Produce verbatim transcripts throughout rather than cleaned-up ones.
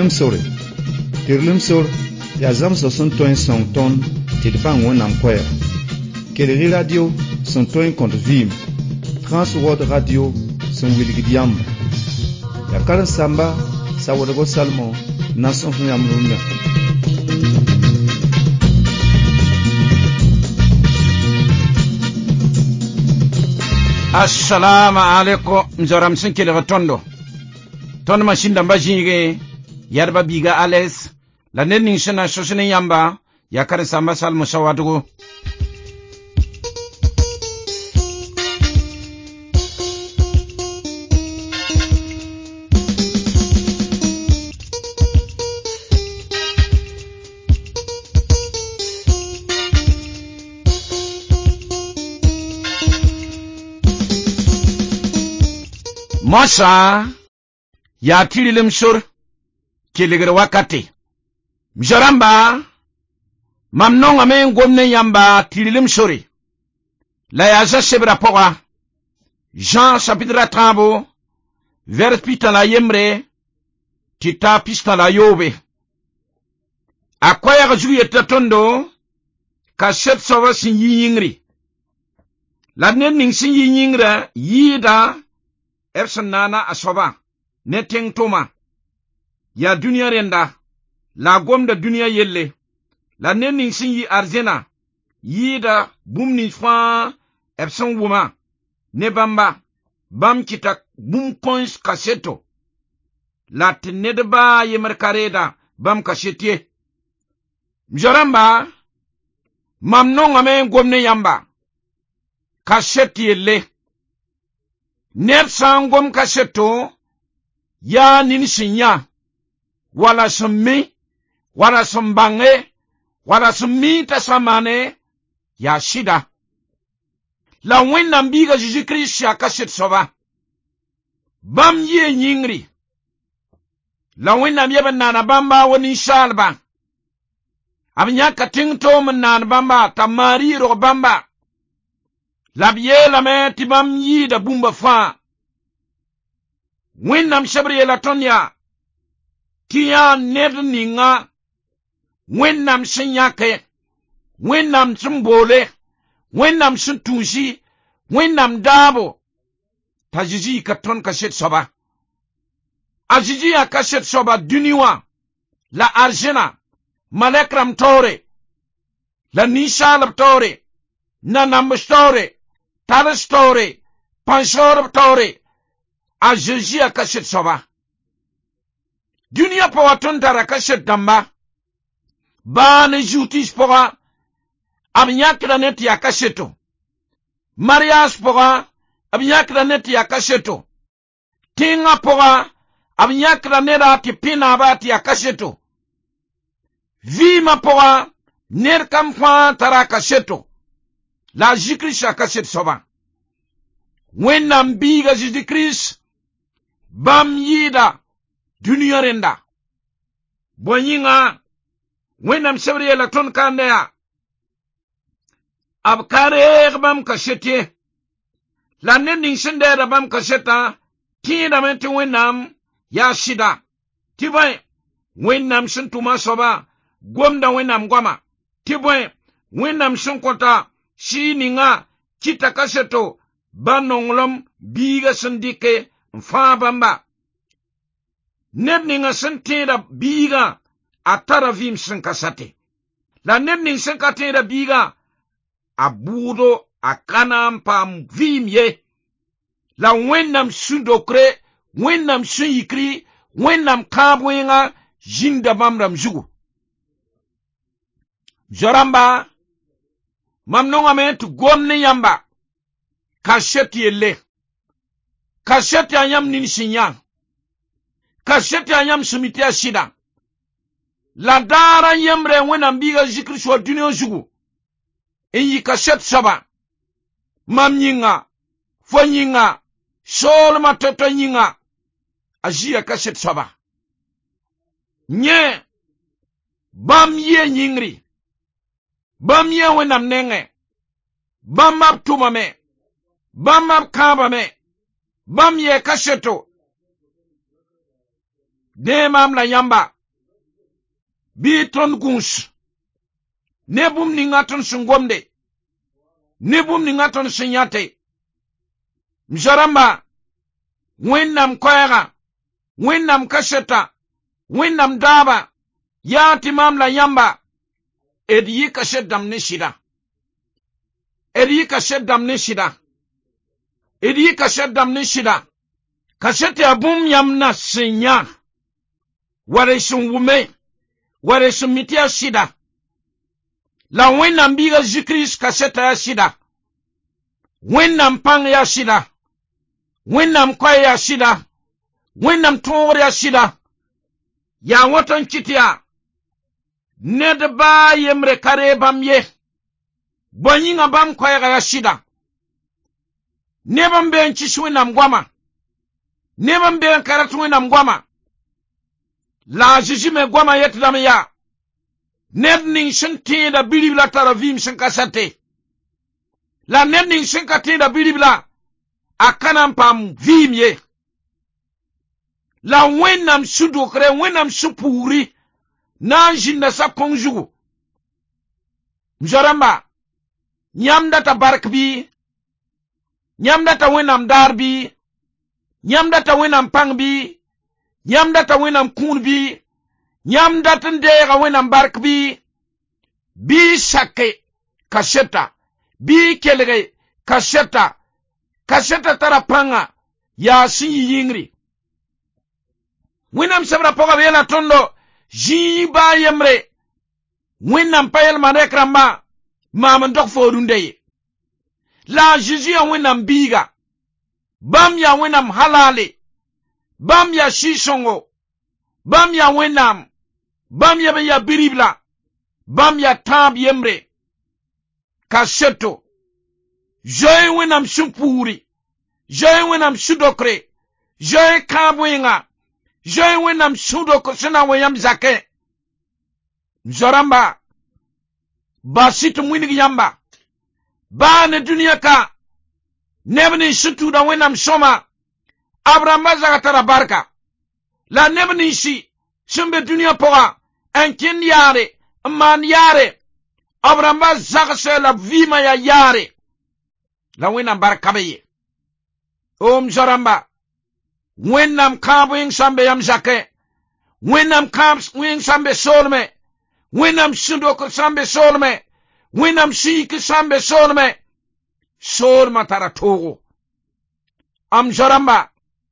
tirlim sore tirlim sore ya zam so son toin son ton tilfan wonam kwaya kelri radio son toin contre vim Trans World Radio son wilgid yamba ya karan samba sa wodago salmo nason fu yamrunga Assalamu alaikum mzoram sin kele tondo ton machine da mbajige yarba biga ales la nenin shina shoshine yamba ya karan samba sal musawadu Mosa ya tililim sur kiligir wakati mjaramba mamnonga men gomne yamba tililim suri la ya shebra poa Jean chapitre trente vers pitala yemre tita pistala yobe akwaya juye tatondo ka shet sawa sin yingri la nen sin yingra yida Epson nana asoba neteng toma ya dunia renda la gomda dunia yelle la nenin sinyi arzena yida bumni fa Epson wuma ne bamba bam kita bum coins kaseto la tenedba yemerkareda bam kashetie mjaramba mamnonga men gomne yamba kaseti yelle Ner sangom kaseto ya ninisinya wala summi wala sumbange wala summi tasamane ya shida la wenna mbiga Jésus Christ ya kaset soba bam ye nyingri la wenna mbiya nana bamba woni shalba abnya katingto nana bamba tamari ro bamba la biye la me tibam yi da bumba fa wennam shabriye la tonya tiya ned ninga wennam shinyake wennam sumbole wennam suntushi wennam dabo tajiji ka ton ka shet soba ajiji ka shet soba duniwa la arjena malekram tore la nishalab tore na namstore Tala story, pansor story, a Jésus a cachet soba. Dunia po waton tara cachet damba. Ba ne jutis pora, abnyak la net ya cacheto. Mariage pora, abnyak la net ya cacheto. Tinga pora, abnyak la nera ti pina abati ya cacheto. Vima pora, ner kamfan tara cacheto. La Jésus-Christ a caché soba. Wennam biga Jésus-Christ bam yida dunia renda. Bonyinga wennam sebriye la ton kandea. Ab kare bam kachete. La nending sendera bam kacheta. Tida menti wennam ya shida. Tiboy wennam sentuma soba. Gwamda wennam gwama. Tiboy wennam senkota. Si ninga kita kaseto banonglom biga sendike mfa bamba ned ninga sentera biga atara vim senkasate la ned ning senkatera biga abudo akanam pam vim ye la wennam sundokre wennam suyikri wennam kabwenga jinda bamram jugu joramba Mamnonga me tu gomne yamba. Kasheti ele. Kasheti ayam ninisinya. Kasheti ayam sumiti ashida. La dara yemre wena mbiga jikri shwa dunio jugu. Inyi kasheti saba. Mam nyinga. Fwa nyinga. Shol matoto nyinga. Ajia kasheti saba. Nye. Bam ye nyingri. Bam ye wenam nenge. Bam map tumame. Bam map kabame. Bam ye kasheto. de mam la yamba bi ton guns ne bum ni ngaton sungomde ne bum ni ngaton sinyate mjaramba wennam koyega wennam kasheta wennam daba ya timam la yamba edi kasheddam ne shida edi kasheddam ne shida edi kasheddam ne shida kashete abum yamna sinya ware sungume ware sumitia shida la wennam biga zikris kasheta ya shida wennam pang ya shida wennam koy ya shida wennam tongur ya shida ya woton kitia ned ba yemre kare bam ye bonyinga bam koy ya shida nebam ben ci wennam gwama nebam ben karatu wennam gwama la jijime gwama yetdam ya ned ning shinti da bilibla taravim shin kasate la ned ning shin katinda bilibla akanan pam vimye la wennam sudokre wennam supuri na jinda sa konjugu mjaramba nyamda ta barkbi nyamda ta wennam darbi nyamda ta wennam pangbi nyamda ta wennam kunbi nyamda ta ndega wennam barkbi bi shake kasheta bi kelege kasheta kasheta tara panga ya si yingri winam sabra poga bela tondo jiba yemre winam payel manekramba mam ndok fodunde la jiji winam biga bam ya winam halale bam ya shishongo bam ya winam bam ya ya biribla bam ya tab yemre kasheto joy winam sumpuri joy winam sudokre joy kabwinga joy winam sudoko sina wayam zake mzoramba basitu mwini yamba ba ne dunia ka nebni sutu da winam soma abramba zakatara barka la nebni si sumbe dunia poga enkin yare man yare abramba zakase la vima ya yare la winam barka beye om zoramba wennam kabwing sambe yam zake wennam kabs wing sambe solme wennam sundoko sambe solme wennam sik sambe solme solma tara togo am zoramba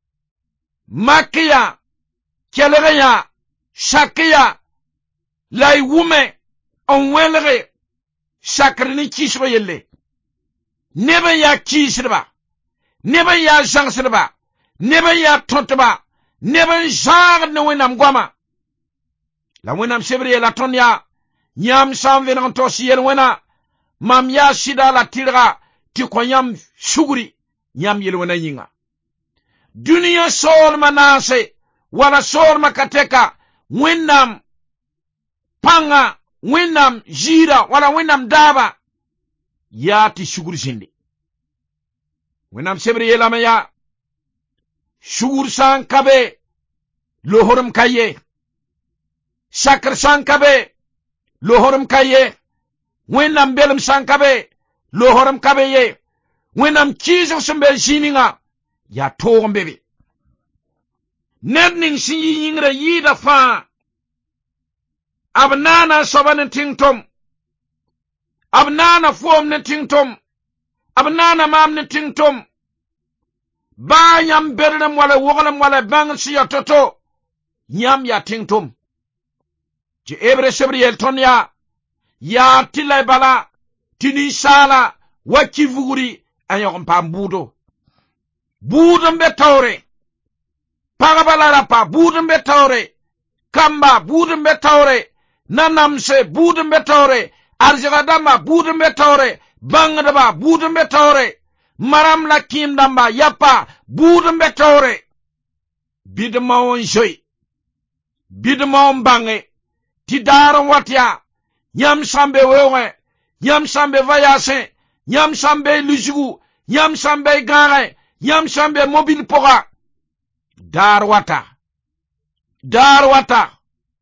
makia kelreya shakia lay wume on welre sakrini kisro yelle neba ya kisrba neba ya zangsrba neba ya totba neba zag ne wenam gwama la wenam sebriye la tonya nyam sam venan to siel wena mam ya sida la tilra ti ko nyam suguri nyam yel wena yinga dunia sol manase wala sol makateka wenam panga wenam jira wala wenam daba ya ti suguri sindi wenam sebriye la maya sugur san kabe lohorum kaye sakar san kabe lohorum kaye wenam belum san kabe lohorum kabe ye wenam chizo sumbe sininga ya togom bebe nedning si yingre yida fa abnana soban tingtom abnana fom ne tingtom abnana mam ne tingtom ba nyam bernam wala wogalam wala bang siya toto nyam ya tingtum je ebre sebriel tonya ya tilay bala tini sala waki vuguri ayon pambudo budum betawre pagabala rapa budum betawre kamba budum betawre nanamse budum betawre arjagadama budum betawre bangdaba budum betawre maram la kim damba yapa budum betawre bidmawon joy bidmawon bange ti daron watya nyam sambe wewe nyam sambe vayase nyam sambe lujugu nyam sambe gare nyam sambe mobile poga dar wata dar wata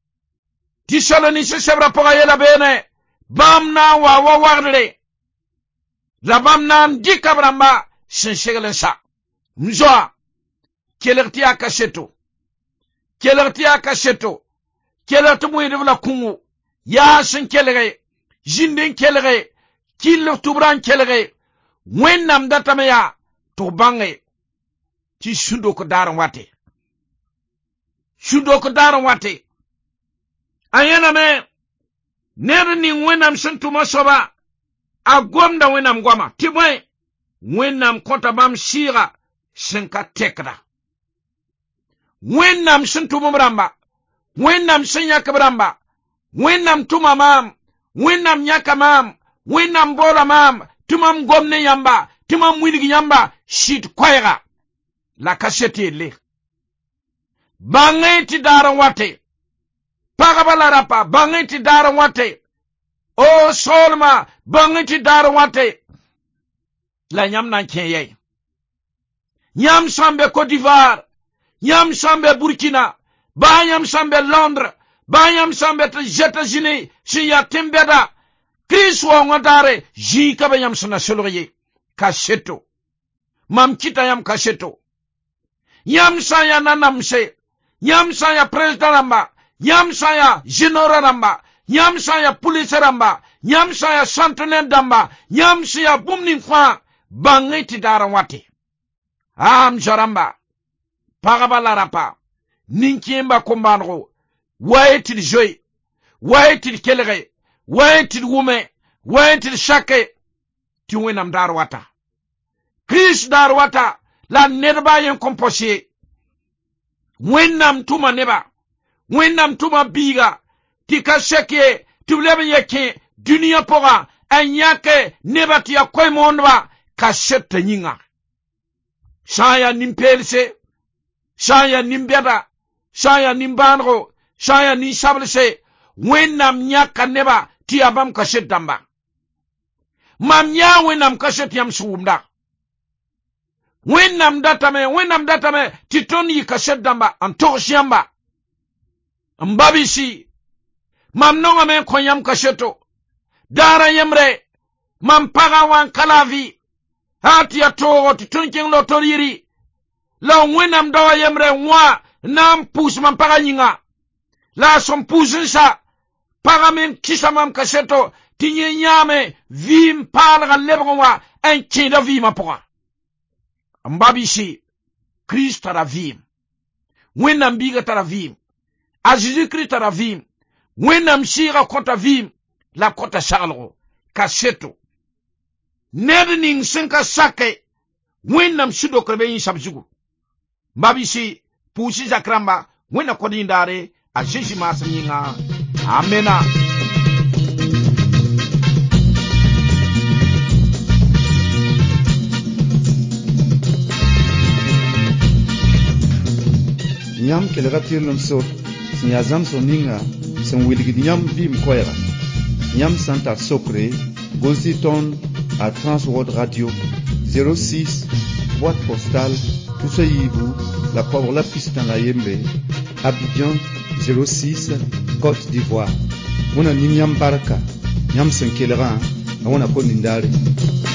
ti soloni se sebra poga yela bene bam na wa wa warle la bam nan dikabramba sen segelen sa mzoa kelerti akaseto kelerti akaseto kelerti mu de la kungu ya sen kelere jinden kelere kilo tubran kelere wennam datameya to bange ti sundo ko daran wate sundo ko daran wate ayena me nere ni wennam sentuma soba agomda wennam goma ti moy wennam konta bam shira senka tekra wennam sentuma bramba wennam senya kabramba wennam tuma mam wennam nyaka mam wennam bola mam tumam gomne yamba tumam winigi yamba shit kwayra la kasete le bangeti daran wate pagabala rapa bangeti daran wate o solma bangeti daran wate la nyam nan kenye nyam sambe Côte d'Ivoire nyam sambe Burkina ba nyam sambe Londres ba nyam sambe États-Unis si ya tembeda Chris wa ngadare jika be nyam sana seloriye kaseto mam kita yam kaseto yam saya nanamse yam saya president ramba yam saya general ramba yam saya police ramba yam saya centenaire damba yam saya bumni kwa bangeti daran wate am jaramba pagabala rapa ninkimba kombanro waetil joy waetil kelere waetil wume waetil shake ti wenam dar wata Chris dar wata la nedba yen komposé wenam tuma neba wenam tuma biga ti ka shake ti lebe yeke dunia poga anyake neba ti akoy monba ka shette nyinga shaya nimpelse shaya nimbeda shaya nimbanro shaya ni sablese wenam nyaka neba ti abam ka shettamba mam nya wenam ka shet yam suumda wenam datame wenam datame ti toni ka shettamba antoshiamba mbabisi mam nonga men konyam ka shetto dara yemre mam paga wan kalavi hati ya togo ti tonking lo toriri la wenam dawa yemre wa nam pus mam paga nyinga la som pusin sa paga men kisa mam ka shetto ti nyame vim palga lebwa en kida vima poa mbabisi Christ tara vim wenam biga tara vim a Jésus Christ tara vim wenam shira kota vim la kota shalgo ka shetto nedning senka sake wenam shido krebe yin sabjugu mbabisi pusi zakramba wena kodindare a Jésus masanyinga amena. Nyam kelera tirnum sot sinyazam soninga sen wilgid nyam vim koera nyam santa sokre Goziton à Transworld Radio zéro six boîte postale Toussaïvou la pauvre la piste dans la Yembe Abidjan zéro six Côte d'Ivoire. Mona ni nyam baraka nyam sen kelera na wana ko nindare